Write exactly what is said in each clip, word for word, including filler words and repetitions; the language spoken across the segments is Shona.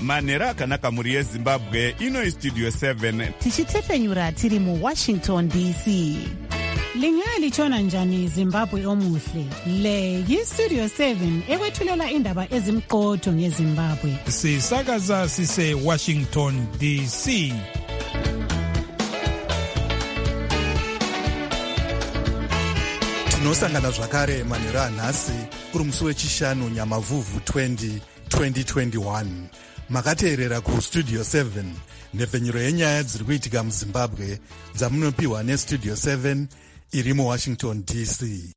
manhero akanaka mhuri yezimbabwe. Ino Studio seven tichitefenyura tiri muWashington D C. Lingalitshona njani Zimbabwe omuhle? Le yiStudio seven ekwethulela indaba ezimqotho ngeZimbabwe. Sisakaza sise Washington D C. Tinosangana zvakare manhero anhasi kuri musi wechishanu Nyamavhuvhu twenty twenty-one. Makateerera kuStudio seven, nhefenyuro yenyaya dziri kuitika muZimbabwe dzamunopiwa neStudio seven iri muWashington D C.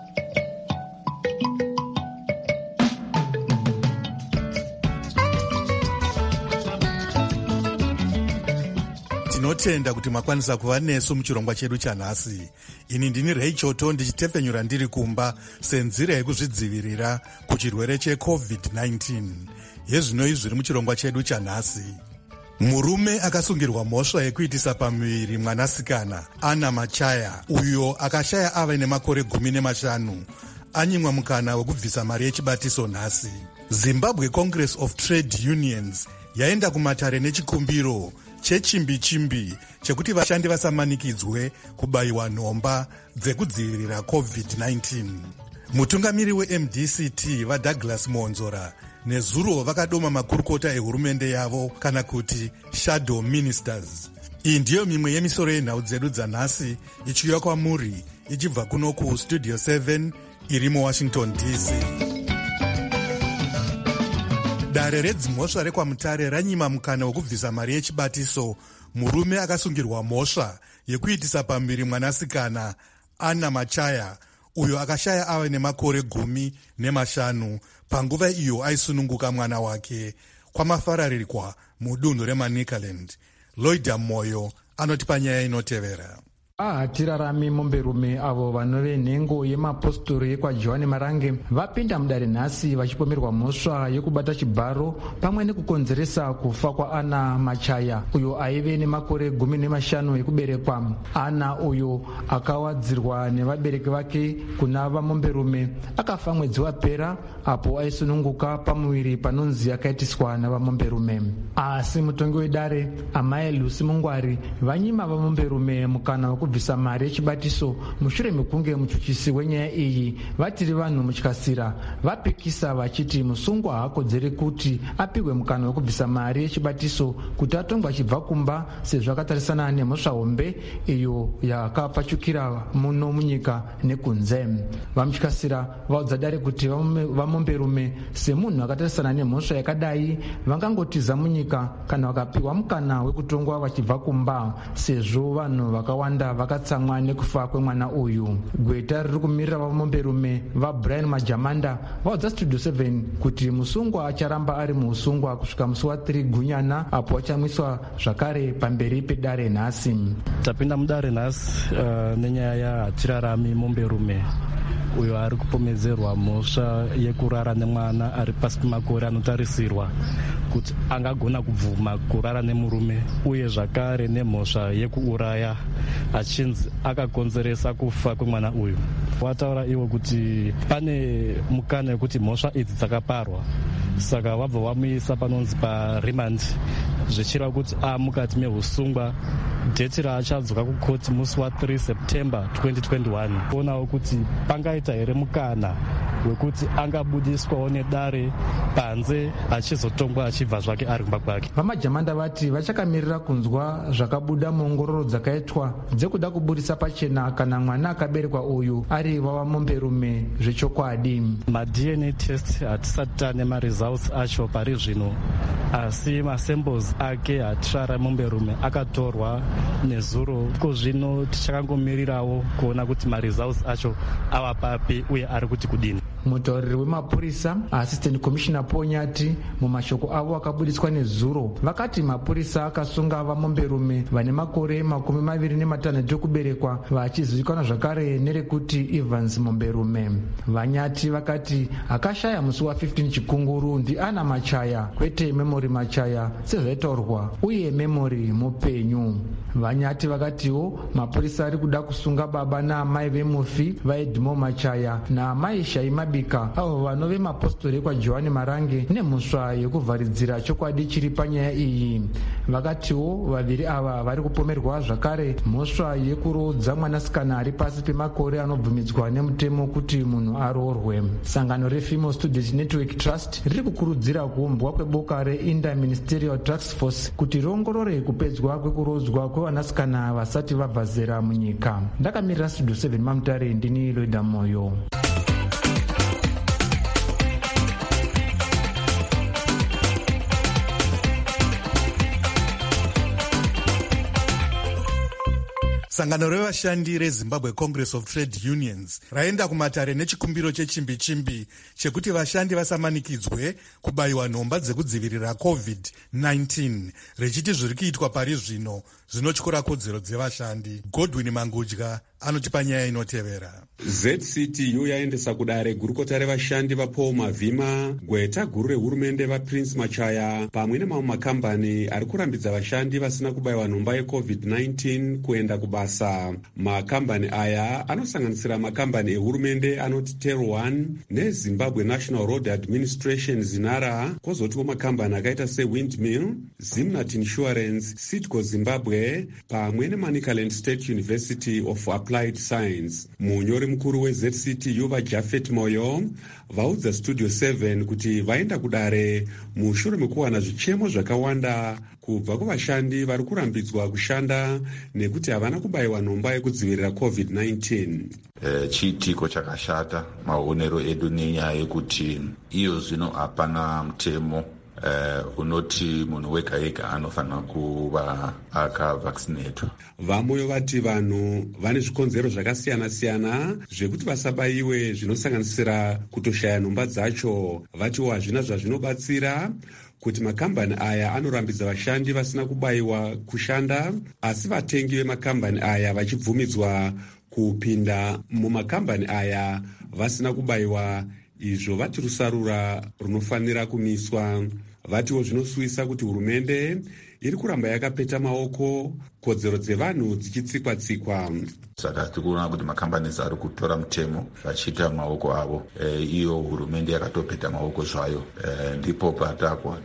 Tinotenda kuti makwanisa kuva nesu muchirongwa chedu chanhasi. Ini ndini Raichoto ndichitefenyura ndiri kumba senzira yekuzvidzivirira kuchirwere checovid nineteen. Yezvinoi zviri muchirongwa chedu chanhasi. Murume akasungirwa mhosva yekuitisa pamuviri mwanasikana Anna Machaya, uyo akashaya ava nemakore gumi nemashanu, anyimwa mukana wekubvisa mari yechibatiso nhasi. Zimbabwe Congress of Trade Unions yaenda kumatare nechikumbiro chechimbi-chimbi chekuti vashandi vasamanikidzwe kubayiwa nhomba dzekudzivirira covid nineteen. Mutungamiri we-M D C T vaDouglas Monzora nezuro vakadoma makurukota ehurumende yavo kana kuti shadow ministers. Iyi ndiyo mimwe yemisoro yenhau dzedu dzanhasi ichiuya kwamuri ichibva kuno kuStudio seven iri muWashington D C. Dare redzimhosva rekwamutare ranyima mukana wekubvisa mari yechibatiso murume akasungirwa mhosva yekuitisa pamuviri mwanasikana Anna Machaya, uyo akashaya ava nemakore gumi nemashanu panguva iyo aisununguka mwana wake kwamafararirwa mudunhu reManicaland. Loida Moyo anotipa nyaya inotevera. Ahatirarami momberume avo vanove nhengo yemapostori yekwaJohani Marange vapinda mudare nhasi vachipomerwa mhosva yekubata chibharo pamwe nekukonzeresa kufa kwaAnna Machaya, uyo aive nemakore gumi nemashanu ekuberekwa. Anna uyo akawadzirwa nevabereki vake kuna vamomberume akafa mwedzi wapera apo aisununguka pamuviri panonzi akaitiswa navamomberume. Asi mutongi wedare Amai Lucy Mungwari vanyima vamomberume mukana kubvisa mari yechibatiso mushure mekunge muchuchisi wenyaya iyi vatiri vanhu mutyasira vapikisa vachiti musungwa haakodzeri kuti apihwe mukana wekubvisa mari yechibatiso kuti atongwa achibva kumba sezvo akatarisana nemhosva hombe iyo yakapfachukira muno munyika nekunze. Vamutyasira vaudza dare kuti vamomberume semunhu akatarisana nemhosva yakadai vangangotiza munyika kana vakapiwa mukana wekutongwa vachibva kumba sezvo vanhu vakawanda vakatsamwa nekufa kwemwana uyu. Gweta riri kumirira vamomberume vaBrian Majamanda vaudza Studio seven kuti musungwa acharamba ari muusungwa kusvika musi wa3 Gunyana apo achamwiswa zvakare pamberi pedare nhasi. Tapinda mudare nhasi uh, nenyaya yahatirarami momberume uyo ari kupomedzerwa mhosva yekurara nemwana ari pasi pemakore anotarisirwa kuti angagona kubvuma kurara nemurume, uye zvakare nemhosva yekuuraya achinzi akakonzeresa kufa kwemwana uyu. Wataura iwo kuti pane mukana wekuti mhosva idzi dzakaparwa, saka wabva wamuisa panonzi parimand zvichireva kuti amukati meusungwa. Dheti raachadzoka kukoti musi wa3 September twenty twenty-one. Kuonawo kuti pangaita here mukana wekuti angabudiswawo nedare panze achizotongwa achibva zvake ari kumba kwake. VaMajamanda vati vachakamirira kunzwa zvakabuda muongororo dzakaitwa dzekuda kubudisa pachena kana mwana akaberekwa uyu ari wavamomberume zvechokwadi. Ma-D N A test hatisati tane maresults acho pari zvino, asi masamples ake hatirara momberume akatorwa nezuro. Ko zvino tichakangomirirawo kuona kuti maresults acho ava papi uye ari kuti kudini. Mutauriri wemapurisa Assistant Commissioner Ponyati mumashoko avo akabudiswa nezuro vakati mapurisa akasunga vamomberume vane makore makumi maviri nematanhatu ekuberekwa vachizivikanwa zvakare nerekuti Evans Momberume. Vanyati vakati akashaya musi wa15 Chikunguru ndi Anna Machaya kwete Memory Machaya sezvaitaurwa uye Memory mupenyu. Vanyati vakatiwo mapurisa ari kuda kusunga baba naamai vemufi vaEdmo Machaya naamai Shai Mabika avo vanove mapostori kwaJohani Marange nemhosva yekuvharidzira chokwadi chiri panyaya iyi. Vakatiwo vaviri ava vari kupomerwa zvakare mhosva yekurodza mwanasikana ari pasi pemakore anobvumidzwa nemutemo kuti munhu aroorwe. Sangano reFemale Student Network Trust riri kukurudzira kuumbwa kweboka reInter-Ministerial Task Force kuti riongorore kupedzwa kwekurodzwa kwevanasikana vasati vabva zera munyika. Ndakamirira Studio seven Mamutare, ndini Loida Moyo. Sangano revashandi reZimbabwe Congress of Trade Unions raenda kumatare nechikumbiro chechimbi-chimbi chekuti vashandi vasamanikidzwe kubayiwa nhomba dzekudzivirira covid nineteen, rechiti zviri kuitwa pari zvino zvinotyora kodzero dzevashandi. Godwin Mangudya anotipa nyaya inotevera. Z C T U yaendesa kudare gurukota revashandi vaPaul Mavhima, gweta guru rehurumende vaPrince Machaya pamwe nemamwe makambani ari kurambidza vashandi vasina kubayiwa nhomba yecovid nineteen kuenda kubasa. Makambani aya anosanganisira makambani ehurumende anoti Tel one neZimbabwe National Road Administration Zinara, kwozotiwo makambani akaita seWindmill, Zimnat Insurance, Citgo Zimbabwe pamwe neManicaland State University of Applied Science. Munyori mukuru weZ C T U vaJafet Moyo vaudza Studio seven kuti vaenda kudare mushure mekuwana zvichemo zvakawanda kubva kuvashandi vari kurambidzwa kushanda nekuti havana kubayiwa nhomba yekudzivirira covid nineteen. E, chiitiko chakashata maonero edu nenyaya yekuti iyo zvino hapana mutemo Uh, unoti munhu wega wega anofanira kuva akavaccinatwa. Vamoyo vati vanhu vane zvikonzero zvakasiyana-siyana zvekuti vasabayiwe, zvinosanganisira kutoshaya nhomba dzacho. Vatiwo hazvina zvazvinobatsira kuti makambani aya anorambidza vashandi vasina kubayiwa kushanda, asi vatengi vemakambani aya vachibvumidzwa kupinda mumakambani aya vasina kubayiwa. Izvo vati rusarura runofanira kumiswa. Vatiwo zvinosuvisa kuti hurumende iri kuramba yakapeta maoko, kodzero dzevanhu dzichitsikwa-tsikwa. Saka tiri kuona kuti makambani ari kutora mutemo vachiita maoko avo. E, iyo hurumende yakatopeta maoko zvayo. E, ndipo patako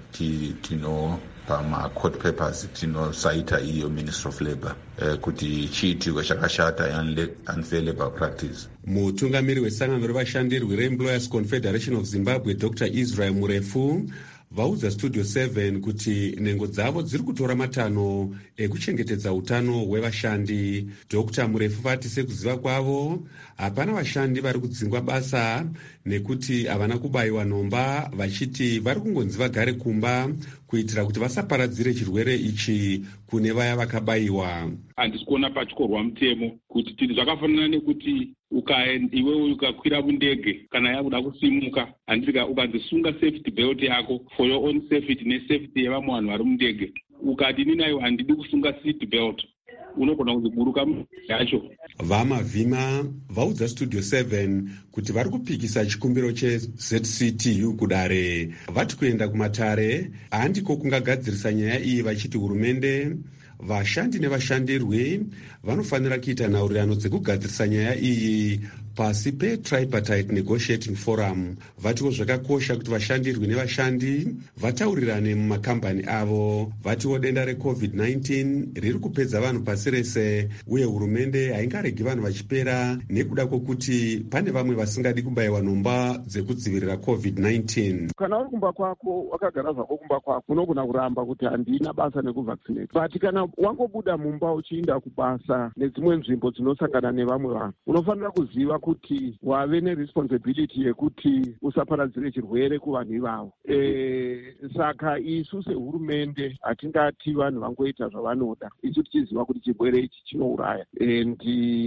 tino pamacourt papers tinosaita iyo Ministry of Labour e, kuti chiitirwe chakashata unfair labor practice. Mutungamiri wesangano revashandi rweRemployers Confederation of Zimbabwe Doctor Israel Murefu vaudza Studio seven kuti nhengo dzavo dziri kutora matanho ekuchengetedza utano hwevashandi. Doctor Murefu vati sekuziva kwavo hapana vashandi vari kudzingwa basa nekuti havana kubayiwa nhomba, vachiti vari kungonzi vagare kumba kuitira kuti vasaparadzire chirwere ichi kune vaya vakabayiwa. Handisi kuona patyorwa mutemo kuti tiri zvakafanana nekuti iwewe ukakwira mundege kana yakuda kusimuka, handika ukadzisunga safety belt yako for your own safety nesafety yevamwe vanhu vari mundege, ukati ninayo handidi kusunga seat belt, unogona kuziburuka yacho. VaMavhima vaudza Studio seven kuti vari kupikisa chikumbiro cheZ C T U kudare. Vati kuenda kumatare handiko kungagadzirisa nyaya iyi, vachiti hurumende, vashandi nevashandirwi vanofanira kuita nhaurirano dzekugadzirisa nyaya iyi pasi peTripartite Negotiating Forum. Vatiwo zvakakosha kuti vashandirwi nevashandi vataurirane mumakambani avo. Vatiwo denda recovid nineteen riri kupedza vanhu pasi rese, uye hurumende haingaregi vanhu vachipera nekuda kwokuti pane vamwe vasingadi kubayiwa nhomba dzekudzivirira covid nineteen. Kana uri kumba kwako wakagara zvako kumba kwako unogona kuramba kuti handina basa nekuvaccinate, but kana wangobuda mumba uchiinda kubasa nedzimwe nzvimbo dzinosangana nevamwe vanhu, unofanira kuziva kuti wave neresponsibility yekuti usaparadzire chirwere kuvanhu ivavo. E, saka isu sehurumende hatingati vanhu vangoita zvavanoda, isu tichiziva kuti chirwere ichi chinouraya, and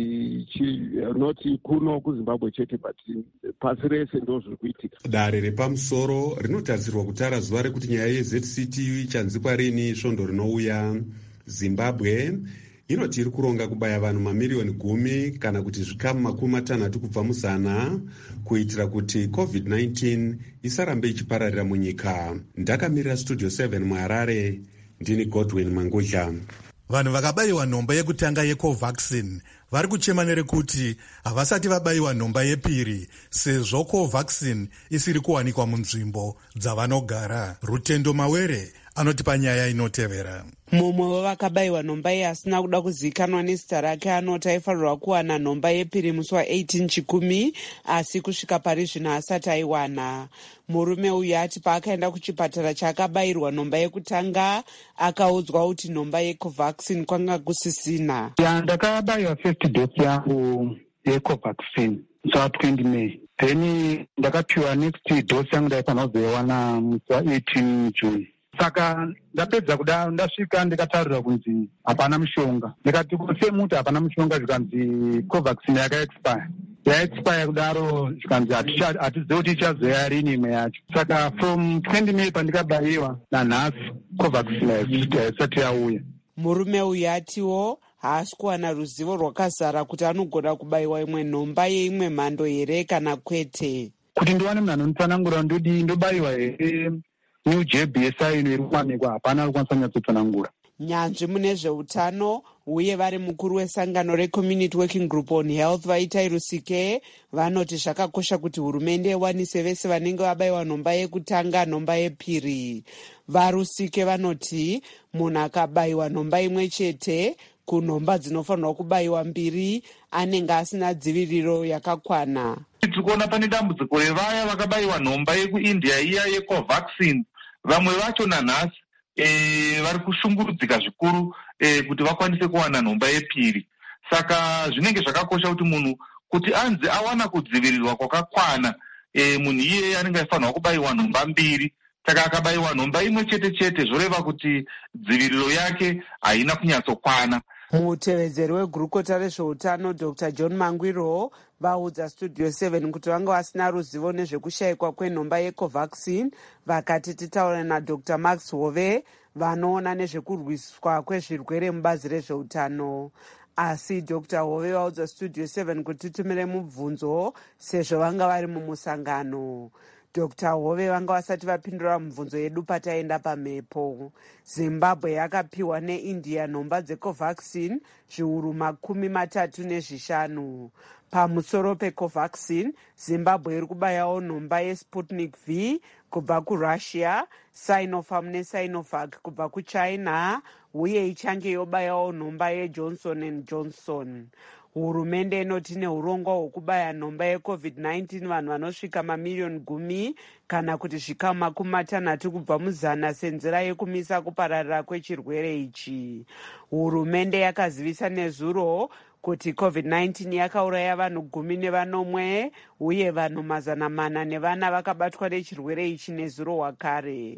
noti kuno kuZimbabwe chete but pasi rese ndo zviri kuitika. Dare repamusoro rinotarisirwa kutara zuva rekuti nyaya yeZ C T U ichanzikwa rini svondo rinouya. Zimbabwe inoti iri kuronga kubaya vanhu mamiriyoni gumi kana kuti zvikamu makumi matanhatu kubva muzana kuitira kuti covid nineteen isarambe ichipararira munyika. Ndakamirira Studio seven muHarare, ndini Godwin Mangudya. vanhu vakabayiwa nhomba yekutanga yecovaxin vari kuchema nerekuti havasati vabayiwa nhomba yepiri sezvo covaxin isiri kuwanikwa munzvimbo dzavanogara. Rutendo Mawere anotipa nyaya inotevera. Mumwe wevakabayiwa nhomba iyi asina kuda kuzivikanwa nezita rake anoti aifanirwa kuwana nhomba yepiri musi wa18 Chikumi asi kusvika pari zvino haasati aiwana. Murume uyu ati paakaenda kuchipatara chaakabayirwa nhomba yekutanga akaudzwa kuti nhomba yecovaxin kwanga kusisina. Ndakabayiwa first dose yangu yecovaxin musi wa20 May, then ndakapiwa next dose yangu ndaifanirwa kuzoiwana musi wa18 June. Saka ndapedza kudaro ndasvika ndikatarira kunzi hapana mushonga. Ndikati semuti hapana mushonga zvikanzi covaxin yakaexpire. Yaexpire kudaro zvikanzi hatizivi kuti ichazoya rini imwe yacho. Saka from twenty May pandikabayiwa nanhasi covaxin haisati yauya. Murume uyu atiwo haasi kuwana ruzivo rwakazara kuti anogona kubayiwa imwe nhomba yeimwe mhando here kana kwete. Kuti ndiwane munhu anonditsanangura ndodi ndobayiwa here New J B S I ino iri kuwanikwa hapana ari kwanisa kunyatsotsanangura. Nyanzvi mune zveutano uye vari mukuru wesangano reCommunity Working Group on Health Vaitai Rusike vanoti zvakakosha kuti hurumende iwanise vese vanenge vabayiwa nhomba yekutanga nhomba yepiri. VaRusike vanoti munhu akabayiwa nhomba imwe chete kunhomba dzinofanirwa kubayiwa mbiri anenge asina dziviriro yakakwana. Tikuona pane dambudziko revaya vakabayiwa nhomba yekuIndia iya yecovaxin, vamwe vacho nanhasi e, vari kushungurudzika zvikuru e, kuti vakwanise kuwana nhomba yepiri. Saka zvinenge zvakakosha kuti munhu kuti anzi awana kudzivirirwa kwakakwana, e, munhu iye anenge aifanirwa kubayiwa nhomba mbiri. Saka akabayiwa nhomba imwe chete chete zvoreva kuti dziviriro yake haina kunyatsokwana. Mutevedzeri wegurukota rezveutano Doctor John Mangwiro vaudza Studio seven kuti vanga vasina ruzivo nezvekushayikwa kwenhomba yecovaxin. Vakati titaura naDr Max Hove vanoona nezvekurwiswa kwezvirwere mubazi rezveutano. Asi Doctor Hove vaudza Studio seven kuti titumire mubvunzo sezvo vanga vari mumusangano. Doctor Hove vanga vasati vapindura mubvunzo yedu pataenda pamhepo. Zimbabwe yakapiwa neIndia nhomba dzecovaxin zviuru makumi matatu nezvishanu. Pamusoro pecovaxin, Zimbabwe iri kubayawo nhomba yeSputnik V kubva kuRussia, Sinopharm neSinovac kubva kuChina, uye ichange yobayawo nhomba yeJohnson and Johnson. Hurumende inoti neurongwa hwekubaya nhomba yecovid nineteen vanhu vanosvika mamiliyoni gumi kana kuti zvikamu makumi matanhatu kubva muzana senzira yekumisa kupararira kwechirwere ichi. Hurumende yakazivisa nezuro kuti covid nineteen yakauraya vanhu gumi nevanomwe uye vanhu mazana mana nevana vakabatwa nechirwere ichi nezuro wakare.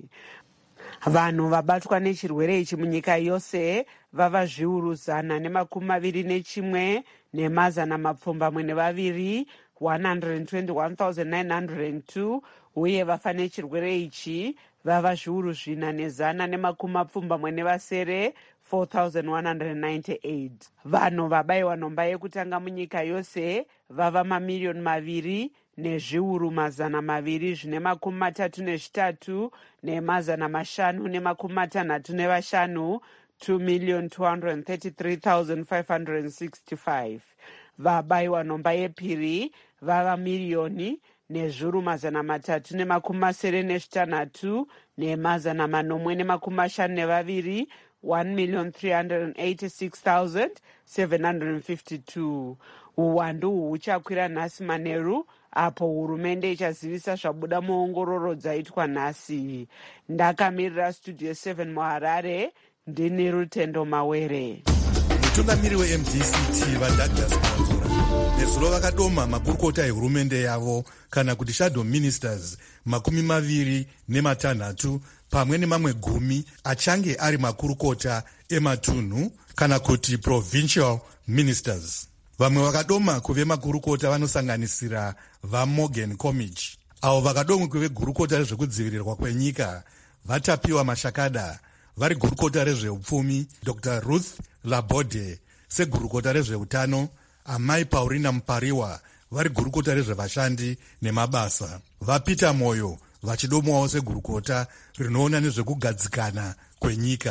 Vanhu vabatwa nechirwere ichi munyika yose vava zviuru zana nemakumi maviri nechimwe nemazana mapfumbamwe nevaviri one hundred twenty-one thousand nine hundred two uye vafa nechirwere ichi vava zviuru zvina nezana nemakumi mapfumbamwe nevasere four thousand one hundred ninety-eight. Vanhu vabayiwa nhomba yekutanga munyika yose vava mamiliyoni maviri nezviuru mazana maviri zvine makumi matatu nezvitatu nemazana mashanu nemakumi matanhatu nevashanu two million two hundred thirty-three thousand five hundred sixty-five. Vabayiwa nhomba yepiri vava miriyoni nezviuru mazana matatu nemakumi masere nezvitanhatu nemazana manomwe nemakumi mashanu nevaviri one million three hundred eighty-six thousand seven hundred fifty-two. Uwandu huchakwira nhasi manheru apo hurumende ichazivisa zvabuda muongororo dzaitwa nhasi. Ndakamirira Studio seven muHarare, ndini Rutendo Mawere. Mutungamiri we-M D C T vaDouglas Manzura nezuro vakadoma makurukota ehurumende yavo kana kuti shadow ministers makumi maviri nematanhatu pamwe nemamwe gumi achange ari makurukota ematunhu kana kuti provincial ministers. Vamwe vakadoma kuve makurukota vanosanganisira vaMorgan Comich, avo vakadomwe kuve gurukota rezvekudzivirirwa kwenyika vatapiwa Mashakada, vari gurukota rezveupfumi Dr Ruth Labode, segurukota rezveutano Amai Paulina Mupariwa, vari gurukota rezvevashandi nemabasa, vaPeter Moyo vachidomwawo segurukota rinoona nezvekugadzikana kwenyika.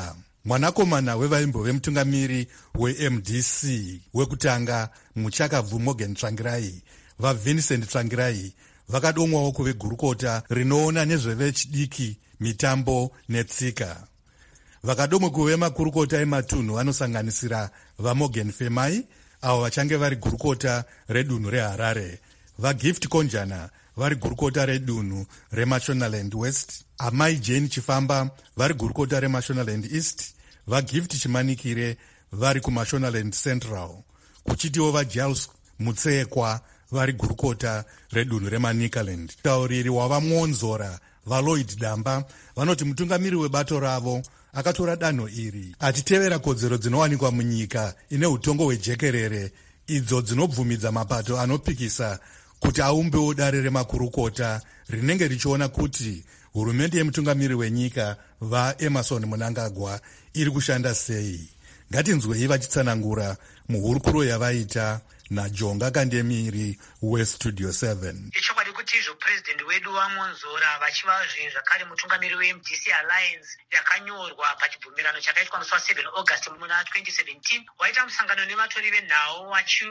mwanakomana wevaimbo vemutungamiri we-M D C wekutanga muchakabvu Morgan Tsvangirai, vaVincent Tsvangirai vakadomwawo kuve gurukota rinoona nezvevechidiki, mitambo netsika. Vakadomwe kuve makurukota ematunhu vanosanganisira vaMorgan Femai avo vachange vari gurukota redunhu reHarare, vaGift Konjana vari gurukota redunhu reMashonaland West, Amai Jane Chifamba vari gurukota reMashonaland East, vaGift Chimanikire vari kuMashonaland Central, kuchitiwo vaGiles Mutsekwa vari gurukota redunhu reManikaland. Tauriri wavamuonzora vaLloyd Damba vanoti mutungamiri webato ravo akatora danho iri achitevera kodzero dzinowanikwa munyika ine utongo hwejekerere, idzo dzinobvumidza mapato anopikisa kuti aumbewo dare remakurukota rinenge richiona kuti hurumende yemutungamiri wenyika vaEmerson Mnangagwa iri kushanda sei. Ngatinzwei vachitsanangura muhurukuro yavaita naJonga Kandemiri weStudio seven. Ichokwadi kuti izvo president wedu wamonzora vachiva zvinhu zvakare mutungamiri weM D C Alliance yakanyorwa pachibvumirano chakaitwa musi wa7 August muna twenty seventeen waita musangano nevatori venhau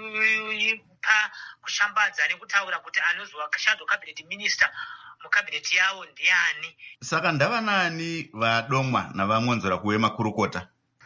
vachipa kushambadza nekutaura kuti anozwa shadow cabinet minister mukabineti yavo ndiani. Saka ndava nani vadomwa navamonzora kuve makurukota?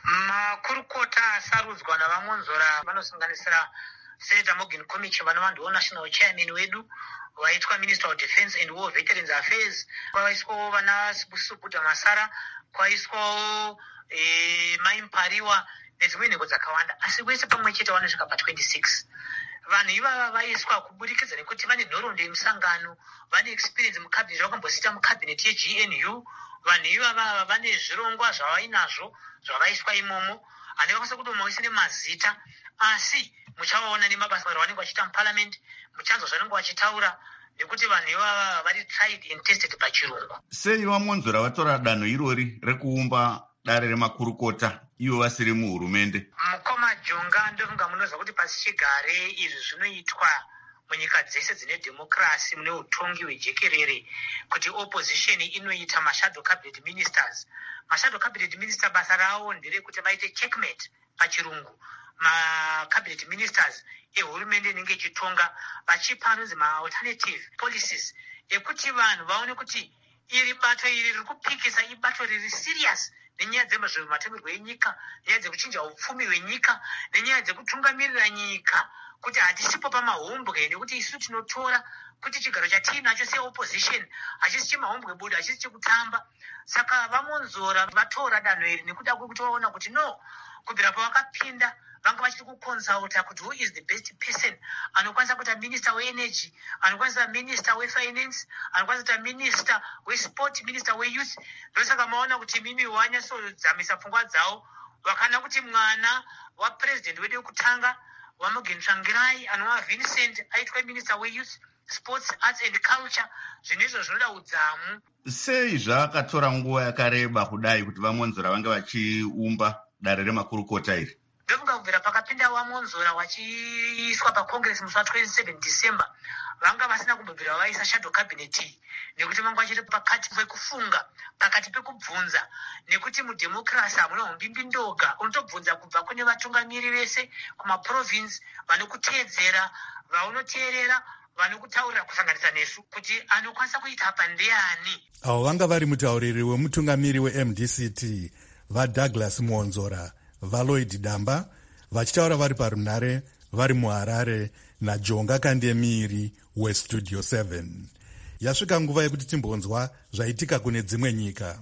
Makurukota asarudzwa navamonzora vanosanganisira Senator Morgan Komichi vanova ndiwo national chairman wedu, vaitwa Minister of Defence and War Veterans Affairs, kwaiswawo vana Subuta Masara, kwaiswawo eh, Maimpariwa nedzimwe nhengo dzakawanda, asi wese pamwe chete vanosvika pa twenty-six. Vanhu ivava vaiswa kubudikidza nekuti vane nhoroondo yemusangano, vane experience mukabineti, vakambosita mukabineti yeG N U. Vanhu ivava vane zvirongwa zvavainazvo zvavaiswa imomo, hane vakwanisa kuti maise nemazita, asi muchavaona nemabasa avanenge vachiita muparliament, muchanzwa zvanenge vachitaura, nekuti vanhu ivava vari tried and tested pachirungu. Sei vamonzora vatora danho irori rekuumba dare remakurukota ivo vasiri muhurumende? Mukoma Jonga, ndofunga munoziva kuti pasi chigare izvi zvinoitwa munyika dzese dzine democracy, mune utongi hwejekerere, kuti opposition inoita mashadow cabinet ministers. Mashadow cabinet minister basa ravo nderekuti vaite checkmate pachirungu ma-cabinet ministers ehurumende inenge ichitonga, vachipa anonzi ma-alternative policies ekuti vanhu vaone kuti iri bato iri riri kupikisa ibato riri serious nenyaya dzemazvematongerwo enyika, nenyaya dzekuchinja upfumi hwenyika, nenyaya dzekutungamirira nyika, kuti hatisipo pamahombwe, nekuti isu tinotora kuti chigaro chatiinacho seopposition hachisi chemahombwe buda, hachisi chekutamba. Saka vamonzora vatora danho iri nekuda kwekuti vaona kuti no, kubvira pavakapinda vanga vachiri kuconsulta kuti who is the best person anokwanisa kuita minister weenergy, anokwanisa minister wefinance, anokwanisa kuita minister wesport, minister weyouth. Ndosaka maona kuti mimi wanyasodzamisa pfungwa dzavo, vakana kuti mwana wapresident wedu wekutanga waMorgan Tsvangirai anova Vincent aitwa minister weyouth, sports, arts and culture, zvinhu izvo zvinoda udzamu. Sei zvakatora nguva yakareba kudai kuti vamonzora vange vachiumba dare remakurukota iri? Ndofunga kubvira pakapinda wamonzora wachiiswa pacongress musi wa27 December, vanga vasina kumbobvira vaisa shadow cabinet, nekuti vanga vachiri pakati pekufunga, pakati pekubvunza, nekuti mudemocracy hamuna umbimbi ndoga, unotobvunza kubva kune vatungamiri vese kumaprovince, vanokuteedzera, vaunoteerera, vanokutaurira kusanganisa nesu kuti anokwanisa kuita apa ndeani. Avo vanga vari mutauriri wemutungamiri weM D C T vaDouglas Muonzora, vaLloyd Damba, vachitaura vari parunhare vari muHarare, naJonga Kandemiri weStudio seven. Yasvika nguva yekuti timbonzwa zvaitika kune dzimwe nyika.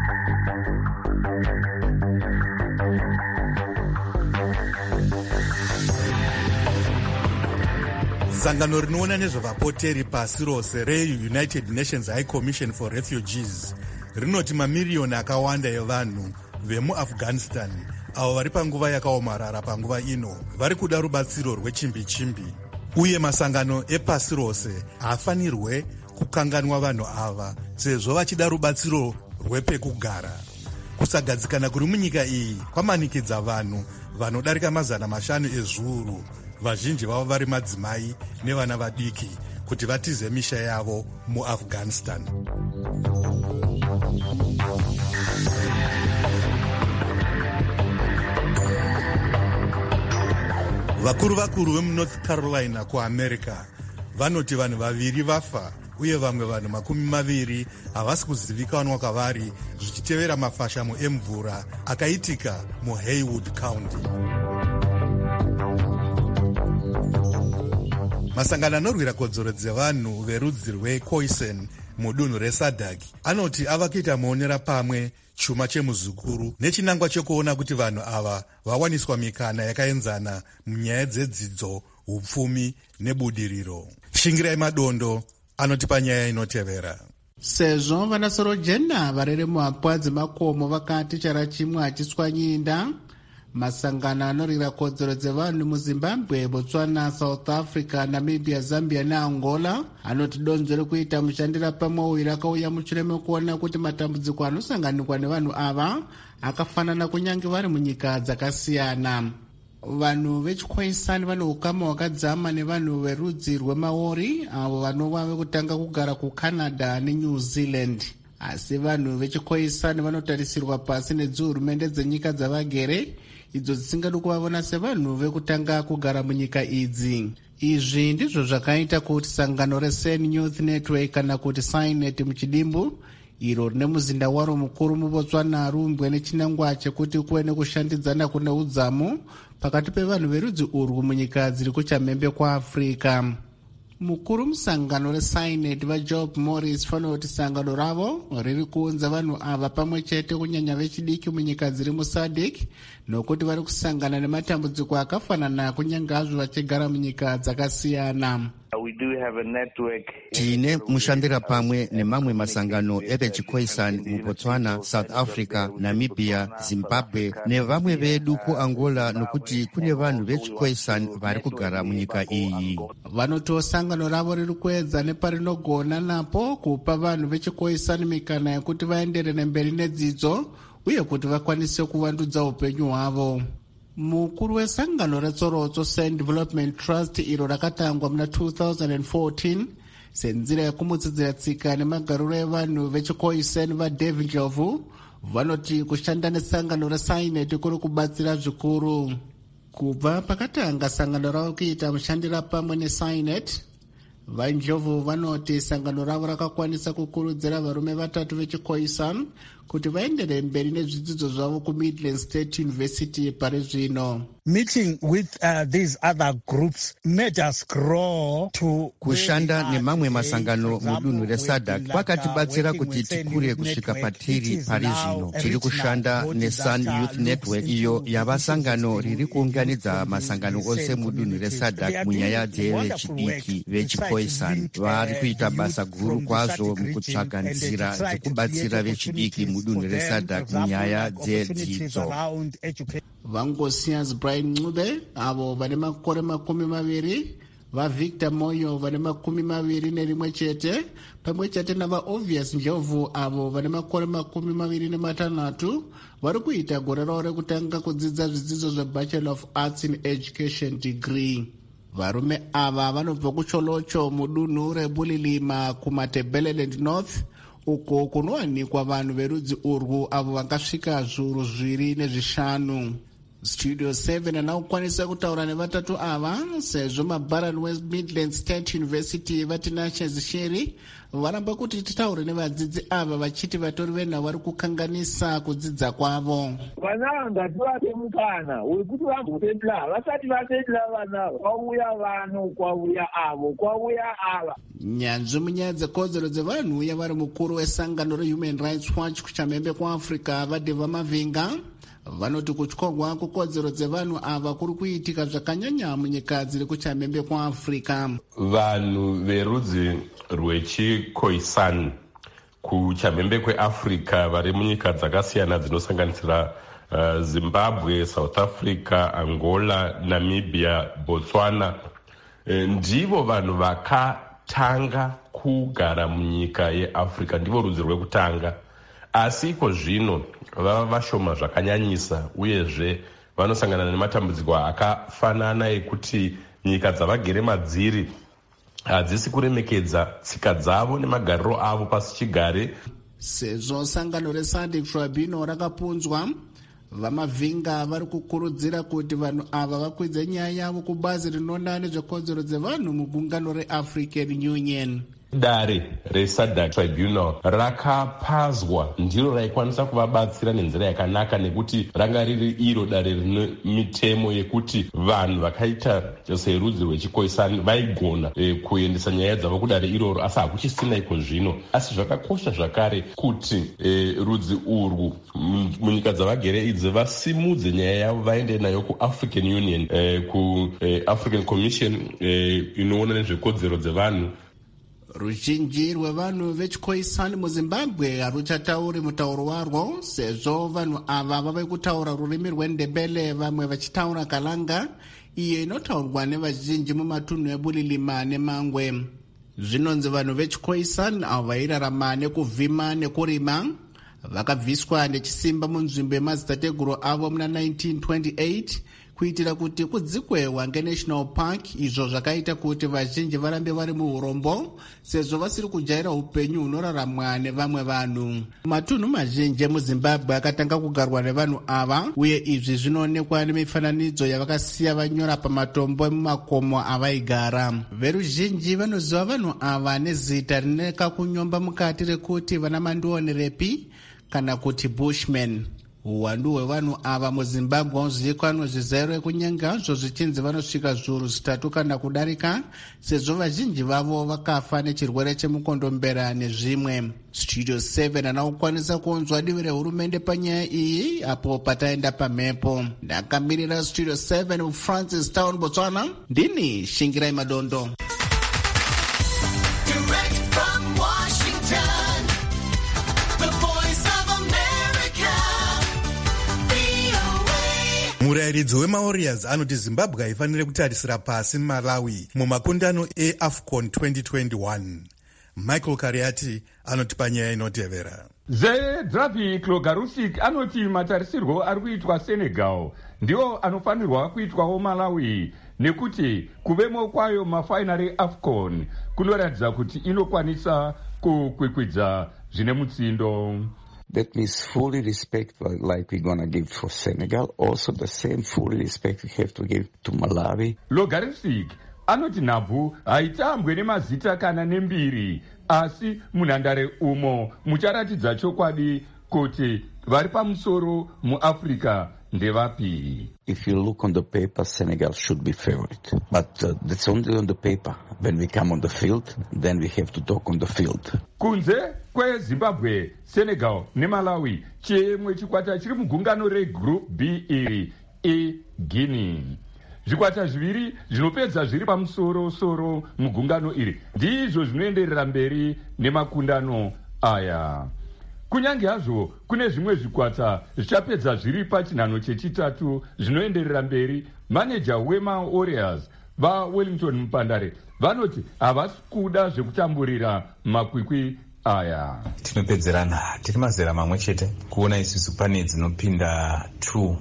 Sangano rinoona nezvevapoteri pasi rose reUnited Nations High Commission for Refugees rinoti mamiriyoni akawanda evanhu vemuAfghanistan avo vari panguva yakaomarara panguva ino vari kuda rubatsiro rwechimbi-chimbi, uye masangano epasi rose haafanirwe kukanganwa vanhu ava sezvo vachida rubatsiro rwepekugara. Kusagadzikana kuri munyika iyi kwamanikidza vanhu vanodarika mazana mashanu ezviuru, vazhinji vavo vari madzimai nevana vadiki, kuti vatize misha yavo muAfghanistan. vakuru vakuru vemunorth carolina kuamerica vanoti vanhu vaviri vafa uye vamwe vanhu makumi maviri havasi kuzivikanwa kwavari zvichitevera mafashamo emvura akaitika muhaywood county. masangano anorwira kodzero dzevanhu verudzi rwekhoisan mudunhu resadc anoti ava kuita muonera pamwe chuma chemuzukuru nechinangwa chekuona kuti vanhu ava vawaniswa mikana yakaenzana munyaya dzedzidzo, upfumi nebudiriro. Shingirai Madondo anoti panyaya inotevera. Sezvo vanasorojena varere muhapwa dzemakomo vakati chara chimwe hachiswanyinda, masangano anorwira kodzero dzevanhu muzimbabwe, botswana, south africa, namibia, zambia neangola anoti donzvo rekuita mushandira pamwe uyu rakauya mushure mekuona kuti matambudziko anosanganikwa nevanhu ava akafanana kunyange vari munyika dzakasiyana. Vanhu vechikhoisan vane ukama hwakadzama nevanhu verudzi rwemaori avo vanova vekutanga kugara kucanada nenew zealand. Asi vanhu vechikhoisan vanotarisirwa pasi nedzihurumende dzenyika dzavagere idzo dzisingadi kuvavona sevanhu vekutanga kugara munyika idzi. Izvi ndizvo zvakaita kuti sangano reSan Youth Network kana kuti Sinet muchidimbu iro rine muzinda waro mukuru mubotswana rumbwe nechinangwa chekuti kuve nekushandidzana kune udzamu pakati pevanhu verudzi urwu munyika dziri kuchamhembe kwaAfrica. Mukuru musangano reSinet vaJob Morris fanoti sangano ravo riri kuunza vanhu ava pamwe chete kunyanya vechidiki munyika dziri musadc nokuti vari kusangana nematambudziko akafanana kunyange hazvo vachigara munyika dzakasiyana. Tiine mushandira pamwe nemamwe masangano evechikhoisan mubotswana, south africa, namibia, zimbabwe nevamwe vedu kuangola nokuti kune vanhu vechikhoisan vari kugara munyika iyi. Vanotiwo sangano ravo riri kuedza neparinogona napo kupa vanhu vechikhoisan mikana yekuti vaendere nemberi nedzidzo uye kuti vakwanise kuvandudza upenyu hwavo. Mukuru wesangano retsorotso San Development Trust iro rakatangwa muna two thousand fourteen senzira yekumutsidzira tsika nemagariro evanhu vechikhoisan vaDavid Njovu vanoti kushanda nesangano reSinet kuri kubatsira zvikuru. Kubva pakatanga sangano ravo kuita mushandira pamwe neSinet, vaNjovu vanoti sangano ravo rakakwanisa kukurudzira varume vatatu vechikhoisan kuti vaendere mberi nezvidzidzo zvavo kuMidland State University pari zvino. Meeting with uh, these other groups made us grow to kushanda nemamwe masangano mudunhu resadc kwakatibatsira kuti tikure kusvika patiri pari zvino. Tiri kushanda neSan Youth Network iyo yava sangano riri kuunganidza masangano ose mudunhu resadc munyaya dzevechidiki vechikhoisan. Vari kuita basa guru kwazvo mukutsvaga nzira dzekubatsira vechidiki mudunhu resadc munyaya dzedzidzo. Vangosias Brian Ncube avo vane makore makumi maviri, vaVictor Moyo vane makumi maviri nerimwe chete, pamwe chete navaObvious Njovu avo vane makore makumi maviri nematanhatu vari kuita gore ravo rekutanga kudzidza zvidzidzo zveBachelor of Arts in Education degree. Varume ava vanobva kuCholocho mudunhu reBulilima kuMatabeleland North uko kunowanikwa vanhu verudzi urwu avo vangasvika zviuru zviviri nezvishanu. Studio seven anakukwanisa kutaura nevatatu ava sezvo maBaran West Midland State University vatinashe zisheri varamba kuti titaure nevadzidzi ava vachiti vatori venhau vari kukanganisa kudzidza kwavo. Vana ngativape mukana wekuti vambopedla vasati vapedla vana kwauya vano kwauya avo kwauya ava. Nyanzvi munyaya dzekodzero dzevanhu uye vari mukuru wesangano reHuman Rights Watch kuchamhembe kwaAfrica vaDeva Mavinga vanoti kutyogwa kukodzero dzevanhu ava kuri kuitika zvakanyanya munyika dziri kuchamhembe kwaAfrica. Vanhu verudzi rwechikhoisan kuchamhembe kweAfrica vari munyika dzakasiyana dzinosanganisira uh, Zimbabwe, South Africa, Angola, Namibia, Botswana e, ndivo vanhu vakatanga kugara munyika yeAfrica, ndivo rudzi rwekutanga. Asi iko zvino vava vashoma zvakanyanyisa uyezve vanosangana nematambudziko akafanana ekuti nyika dzavagere madziri hadzisi kuremekedza tsika dzavo nemagariro avo pasi chigare. Sezvo sangano reSunday Tribunal rakapunzwa, vamavhinga vari kukurudzira kuti vanhu ava vakwidze nyaya yavo kubazi rinoona nezvekodzero dzevanhu mugungano reafrican union. Dare resadc tribunal rakapazwa ndiro raikwanisa kuvabatsira nenzira yakanaka, nekuti ranga riri iro dare rine mitemo yekuti vanhu vakaita serudzi rwechikoisani vaigona e, kuendesa nyaya dzavo kudare iroro, asi hakuchisina iko zvino. Asi zvakakosha zvakare kuti e, rudzi urwu munyika dzavagere idzi vasimudze nyaya yavo vaende nayo kuafrican union, e, kuafrican e, commission e, inoona nezvekodzero dzevanhu. Ruzhinji rwevanhu vechikoisani muzimbabwe haruchatauri mutauro warwo, sezvo vanhu ava vave kutaura rurimi rwendebele, vamwe vachitaura kalanga, iyo inotaurwa nevazhinji mumatunhu ebulilima nemangwe. Zvinonzi vanhu vechikoisani avo vairarama nekuvhima nekurima vakabviswa nechisimba munzvimbo yemadzitateguru avo muna nineteen twenty-eight kuitira kuti kudzikwewa ngenational park, izvo zvakaita kuti vazhinji varambe vari muurombo sezvo vasiri kujaira upenyu hunoraramwa nevamwe vanhu. Matunhu mazhinji muzimbabwe akatanga kugarwa nevanhu ava, uye izvi zvinoonekwa nemifananidzo yavakasiya vanyora pamatombo emumakomo avaigara. Veruzhinji vanoziva vanhu ava nezita rineka kunyomba mukati rekuti vana mandionerepi kana kuti Bushmen. Uwandu hwevanhu ava muzimbabwe hunozivikanwa zvizairo ekunyenga zvo zvichinzi vanosvika zviuru zvitatu kana kudarika, sezvo vazhinji vavo vakafa nechirwere chemukondombera nezvimwe. Studio seven ana kukwanisa kuonzwa divi rehurumende panyaya iyi apo pataenda pamhepo. Ndakamirira Studio seven muFrancis Town, Botswana, ndini Shingirai Madondo. Murairidzi wemawarriors anoti Zimbabwe haifanire kutarisira pasi Malawi mumakundano eAFCON twenty twenty-one. Michael Kariati anoti panyaya inotevera. Zedravi Klogarusik anoti matarisirwo ari kuitwa Senegal ndiwo anofanirwa kuitwawo Malawi, nekuti kuvemo kwayo mafainari eAFCON kunoratidza kuti inokwanisa kukwikwidza zvine mutsindo. That means fully respect like we're going to give for Senegal, also the same fully respect we have to give to Malawi. Logarisik anoti nhabvu haitambwe nemazita kana nembiri, asi munhandare umo mucharatidza chokwadi kuti vari pamusoro muAfrica ndevapi. If you look on the paper, Senegal should be favorite, but uh, that's only on the paper. When we come on the field, then we have to talk on the field. Kunze kweZimbabwe, Senegal neMalawi, chimwe chikwata chiri mugungano reGroup B iri eGuinea. Zvikwata zviviri zvinopedza zviri pamusoro soro mugungano iri ndizvo zvinoenderera mberi nemakundano aya. Kunyange hazvo kune zvimwe zvikwata zvichapedza zviri pachinhano chechitatu zvinoenderera mberi, maneja wemaWarriors vaWellington Mpandare vanoti havasi kuda zvekutamburira makwikwi aya. Tinopedzerana tiri mazera mamwe chete kuona isusu pane dzinopinda two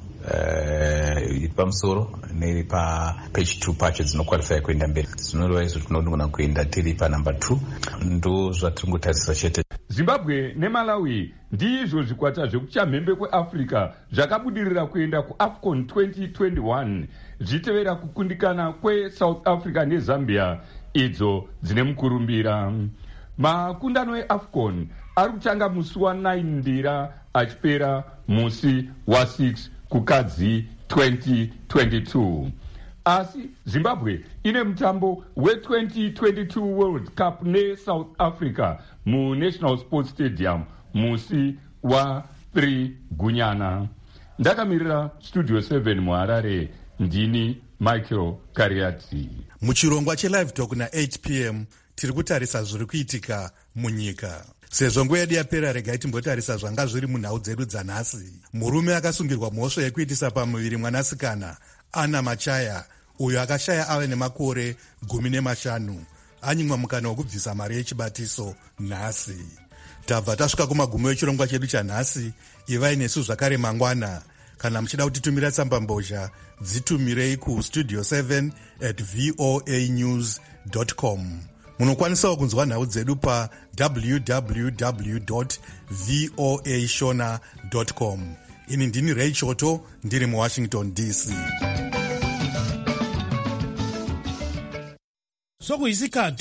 iri uh, pamusoro neiri papage two pacho dzinokwalify kuenda mberi, zvinoreva izvo tinogona kuenda tiri panumber two, ndo zvatiri kungotarisira chete. Zimbabwe neMalawi ndizvo zvikwata zvekuchamhembe kweAfrica zvakabudirira kuenda kuAFCON twenty twenty-one, zvichitevera kukundikana kweSouth Africa neZambia idzo dzine mukurumbira. Makundano eAFCON ari kutanga musi wanine ndira achipera musi wasix kukadzi twenty twenty-two. Asi Zimbabwe ine mutambo we-twenty twenty-two World Cup neSouth Africa muNational Sports Stadium musi wa three Gunyana. Ndakamirira Studio seven muHarare, ndini Michael Kariati. Muchirongwa chelive talk na eight p m tiri kutarisa zviri kuitika munyika. Sezvo nguva yedu yapera, regai timbotarisa zvanga zviri munhau dzedu dzanhasi. Murume akasungirwa mhosva yekuitisa pamuviri mwanasikana Anna Machaya, uyo akashaya ave nemakore gumi nemashanu, anyimwa mukana wokubvisa mari yechibatiso nhasi. Tabva tasvika kumagumo echirongwa chedu chanhasi. Ivai nesu zvakare mangwana. Kana muchida kutitumira tsamba mbozha, dzitumirei kustudio seven at voa news dot com. Munokwanisawo kunzwa nhau dzedu pa w w w dot voa shona dot com. ini ndini Ray Choto ndiri muWashington D C. Sokuyisikhathi